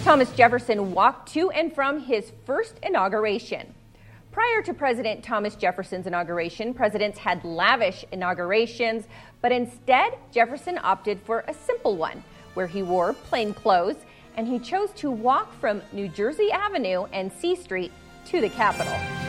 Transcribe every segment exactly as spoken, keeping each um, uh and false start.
Thomas Jefferson walked to and from his first inauguration. Prior to President Thomas Jefferson's inauguration, presidents had lavish inaugurations, but instead, Jefferson opted for a simple one, where he wore plain clothes, and he chose to walk from New Jersey Avenue and C Street to the Capitol.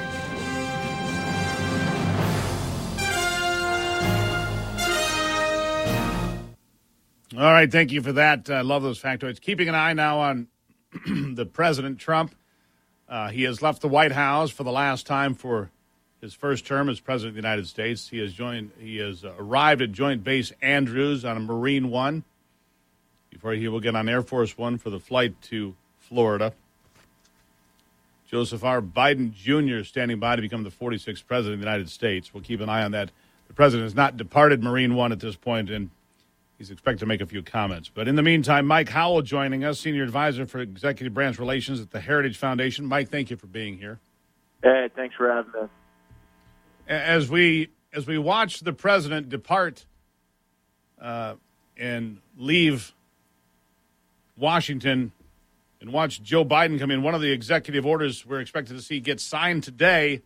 All right, thank you for that. I love those factoids. Keeping an eye now on the President Trump. Uh, he has left the White House for the last time for his first term as President of the United States. He has joined. He has uh, arrived at Joint Base Andrews on a Marine One before he will get on Air Force One for the flight to Florida. Joseph R. Biden Junior is standing by to become the forty-sixth President of the United States. We'll keep an eye on that. The President has not departed Marine One at this point, and he's expected to make a few comments. But in the meantime, Mike Howell joining us, Senior Advisor for Executive Branch Relations at the Heritage Foundation. Mike, thank you for being here. Hey, thanks for having me. As we as we watch the President depart uh, and leave Washington and watch Joe Biden come in, one of the executive orders we're expected to see get signed today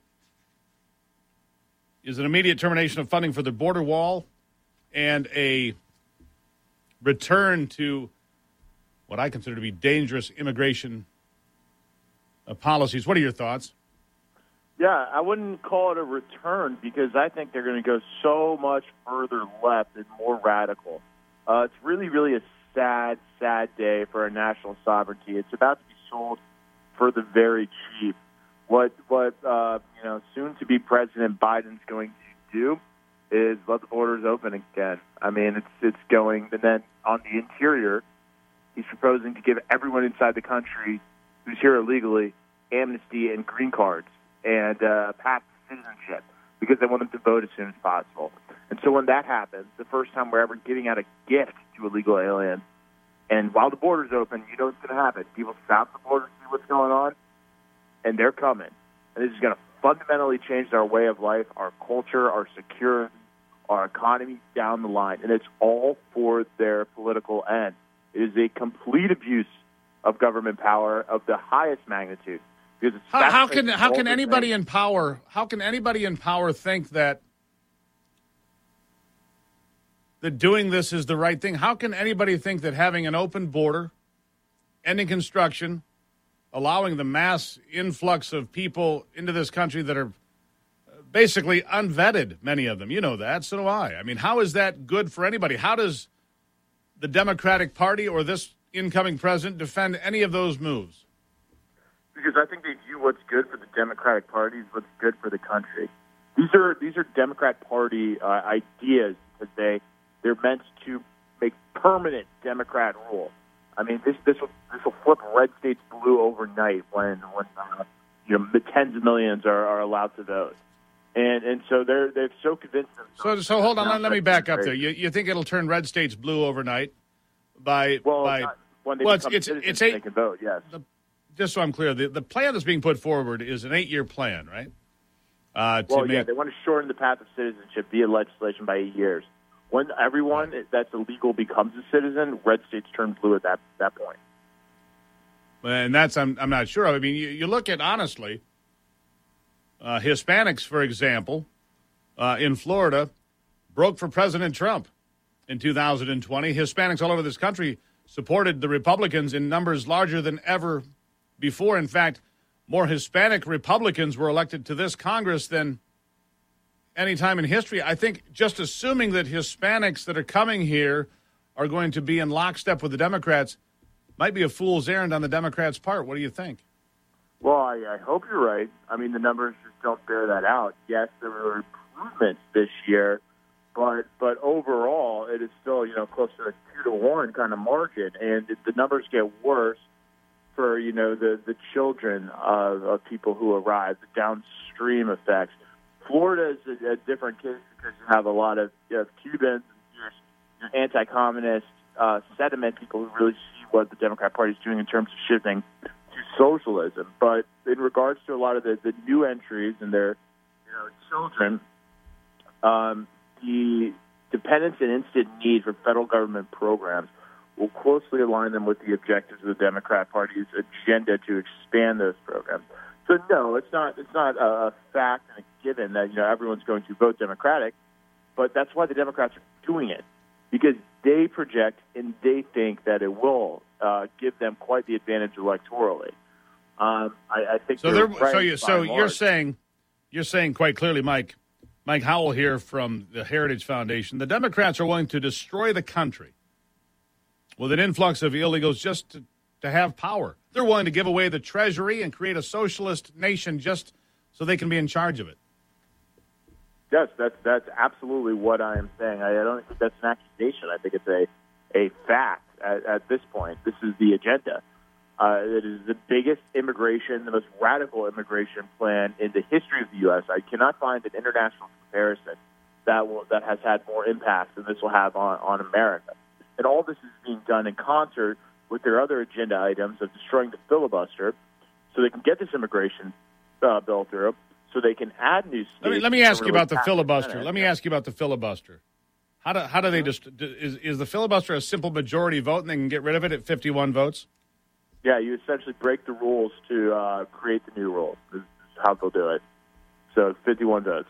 is an immediate termination of funding for the border wall and a return to what I consider to be dangerous immigration uh, policies. What are your thoughts? Yeah, I wouldn't call it a return because I think they're going to go so much further left and more radical. Uh, it's really, really a sad, sad day for our national sovereignty. It's about to be sold for the very cheap. What, what uh, you know, soon-to-be President Biden's going to do is let the borders open again. I mean, it's it's going, and then on the interior, he's proposing to give everyone inside the country who's here illegally amnesty and green cards and uh, path to citizenship because they want them to vote as soon as possible. And so when that happens, the first time we're ever giving out a gift to illegal aliens, and while the border's open, you know what's going to happen. People stop the border, see what's going on, and they're coming. And this is going to fundamentally change our way of life, our culture, our security, our economy down the line. And it's all for their political end. It is a complete abuse of government power of the highest magnitude. Because it's how, how can how can anybody in power how can anybody in power think that that doing this is the right thing? How can anybody think that having an open border, ending construction, allowing the mass influx of people into this country that are basically unvetted, many of them, you know that, so do I. I mean, how is that good for anybody? How does the Democratic Party or this incoming president defend any of those moves? Because I think they view what's good for the Democratic Party is what's good for the country. These are these are Democrat Party uh, ideas because they they're meant to make permanent Democrat rule. I mean, this this will this will flip red states blue overnight when when uh, you know the tens of millions are, are allowed to vote, and and so they're they're so convinced. So so hold on, let, let me back up there. You you think it'll turn red states blue overnight by well by not when they well become it's citizens, it's, it's eight, they can vote. Yes. The, just so I'm clear, the the plan that's being put forward is an eight year plan, right? Uh, to well, make, yeah, they want to shorten the path of citizenship via legislation by eight years. When everyone that's illegal becomes a citizen, red states turn blue at that that point. And that's I'm I'm not sure of. I mean, you, you look at honestly, uh, Hispanics, for example, uh, in Florida, broke for President Trump in two thousand twenty. Hispanics all over this country supported the Republicans in numbers larger than ever before. In fact, more Hispanic Republicans were elected to this Congress than any time in history. I think just assuming that Hispanics that are coming here are going to be in lockstep with the Democrats might be a fool's errand on the Democrats' part. What do you think? Well, I, I hope you're right. I mean, the numbers just don't bear that out. Yes, there were improvements this year, but but overall, it is still, you know, close to a two to one kind of margin, and the numbers get worse for, you know, the, the children of, of people who arrive, the downstream effects. Florida is a, a different case because you have a lot of you have Cubans, and your anti-communist uh, sentiment, people who really see what the Democrat Party is doing in terms of shifting to socialism. But in regards to a lot of the, the new entries and their you know, children, um, the dependence and instant need for federal government programs will closely align them with the objectives of the Democrat Party's agenda to expand those programs. So no, it's not. It's not a fact and a given that you know everyone's going to vote Democratic, but that's why the Democrats are doing it, because they project and they think that it will uh, give them quite the advantage electorally. Um, I, I think so. They're Right so you so you're large. saying you're saying quite clearly, Mike. Mike Howell here from the Heritage Foundation. The Democrats are willing to destroy the country with an influx of illegals just to, to have power. They're willing to give away the treasury and create a socialist nation just so they can be in charge of it. Yes, that's that's absolutely what I am saying. I, I don't think that's an accusation. I think it's a a fact at, at this point. This is the agenda. Uh, it is the biggest immigration, the most radical immigration plan in the history of the U S. I cannot find an international comparison that will that has had more impact than this will have on, on America. And all this is being done in concert with their other agenda items of destroying the filibuster so they can get this immigration uh, bill through, so they can add new states. Let me, let me ask you really about the pass filibuster. Senate. Let me ask you about the filibuster. How do how do they just is is the filibuster a simple majority vote and they can get rid of it at fifty-one votes? Yeah, you essentially break the rules to uh, create the new rules. This is how they'll do it. So fifty-one votes.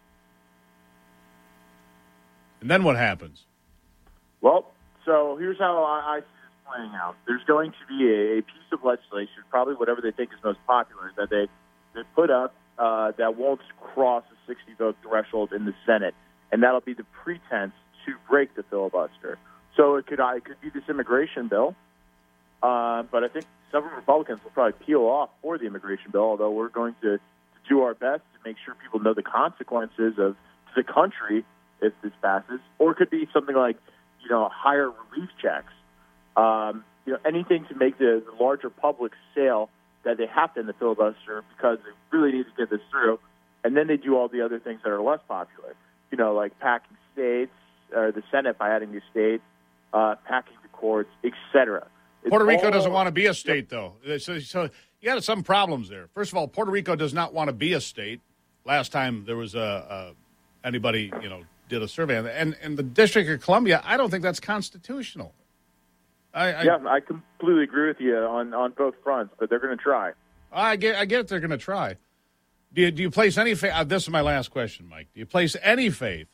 And then what happens? Well, so here's how I, I see this playing out. There's going to be a, a piece of legislation, probably whatever they think is most popular, that they, they put up uh, that won't cross a sixty-vote threshold in the Senate, and that'll be the pretense to break the filibuster. So it could, uh, it could be this immigration bill. Uh, but I think several Republicans will probably peel off for the immigration bill, although we're going to, to do our best to make sure people know the consequences of the country if this passes. Or it could be something like, you know, higher relief checks. Um, you know, anything to make the, the larger public sale that they have to in the filibuster because they really need to get this through. And then they do all the other things that are less popular, you know, like packing states, or the Senate by adding new states, uh, packing the courts, et cetera. Puerto Rico doesn't want to be a state, though. So, so you got some problems there. First of all, Puerto Rico does not want to be a state. Last time there was a, a anybody, you know, did a survey, and and the District of Columbia, I don't think that's constitutional. I, I, yeah, I completely agree with you on, on both fronts, but they're going to try. I get, I get they're going to try. Do you, do you place any faith? Uh, this is my last question, Mike. Do you place any faith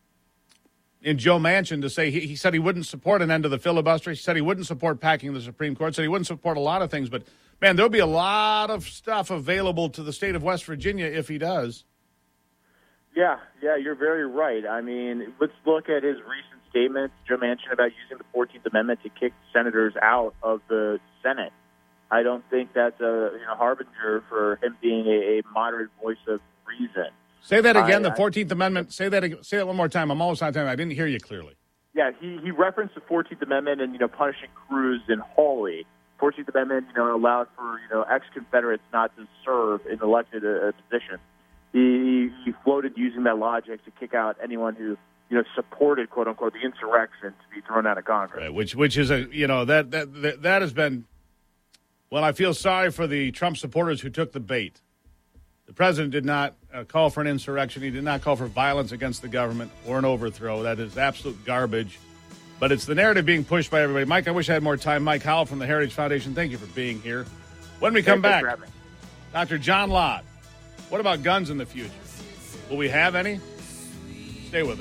in Joe Manchin to say he, he said he wouldn't support an end to the filibuster? He said he wouldn't support packing the Supreme Court. Said he wouldn't support a lot of things. But, man, there'll be a lot of stuff available to the state of West Virginia if he does. Yeah, yeah, you're very right. I mean, let's look at his recent statements, Joe Manchin, about using the fourteenth Amendment to kick senators out of the Senate. I don't think that's a you know, harbinger for him being a, a moderate voice of reason. Say that again, I, the fourteenth Amendment. Say that again. Say that one more time. I'm almost out of time. I didn't hear you clearly. Yeah, he, he referenced the fourteenth Amendment and, you know, punishing Cruz and Hawley. fourteenth Amendment, you know, allowed for, you know, ex-Confederates not to serve in elected uh, positions. He, he floated using that logic to kick out anyone who, you know, supported, quote unquote, the insurrection to be thrown out of Congress. Right, which, which is a, you know, that, that, that, that has been, well, I feel sorry for the Trump supporters who took the bait. The president did not uh, call for an insurrection. He did not call for violence against the government or an overthrow. That is absolute garbage. But it's the narrative being pushed by everybody. Mike, I wish I had more time. Mike Howell from the Heritage Foundation, thank you for being here. When we come back, Doctor John Lott, what about guns in the future? Will we have any? Stay with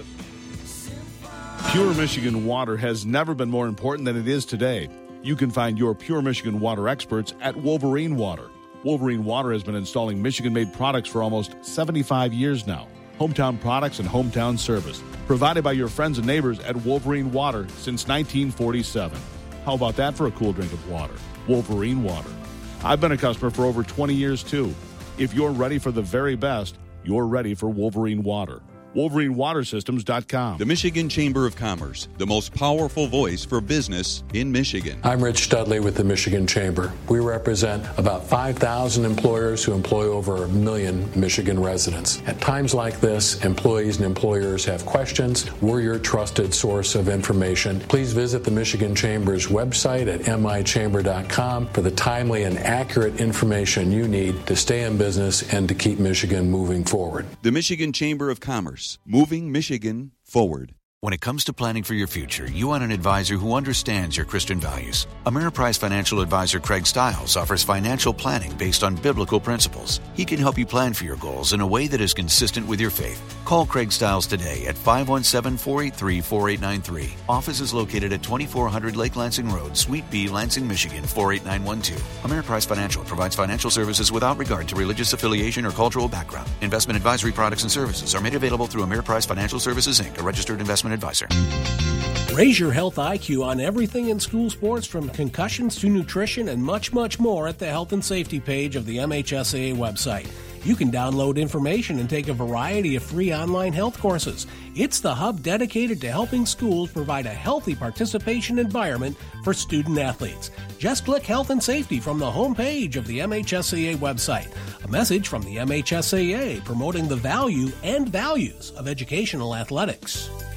us. Pure Michigan water has never been more important than it is today. You can find your Pure Michigan water experts at Wolverine Water. Wolverine Water has been installing Michigan-made products for almost seventy-five years now. Hometown products and hometown service provided by your friends and neighbors at Wolverine Water since nineteen forty-seven. How about that for a cool drink of water? Wolverine Water. I've been a customer for over twenty years, too. If you're ready for the very best, you're ready for Wolverine Water. Wolverine Water Systems dot com. The Michigan Chamber of Commerce, the most powerful voice for business in Michigan. I'm Rich Studley with the Michigan Chamber. We represent about five thousand employers who employ over a million Michigan residents. At times like this, employees and employers have questions. We're your trusted source of information. Please visit the Michigan Chamber's website at M I chamber dot com for the timely and accurate information you need to stay in business and to keep Michigan moving forward. The Michigan Chamber of Commerce. Moving Michigan forward. When it comes to planning for your future, you want an advisor who understands your Christian values. Ameriprise financial advisor Craig Stiles offers financial planning based on biblical principles. He can help you plan for your goals in a way that is consistent with your faith. Call Craig Stiles today at five one seven, four eight three, four eight nine three. Office is located at twenty-four hundred Lake Lansing Road, Suite B, Lansing, Michigan, four eight nine one two. Ameriprise Financial provides financial services without regard to religious affiliation or cultural background. Investment advisory products and services are made available through Ameriprise Financial Services, Incorporated, a registered investment advisor. Raise your health I Q on everything in school sports, from concussions to nutrition and much, much more at the Health and Safety page of the M H S A A website. You can download information and take a variety of free online health courses. It's the hub dedicated to helping schools provide a healthy participation environment for student athletes. Just click Health and Safety from the homepage of the M H S A A website. A message from the M H S A A promoting the value and values of educational athletics.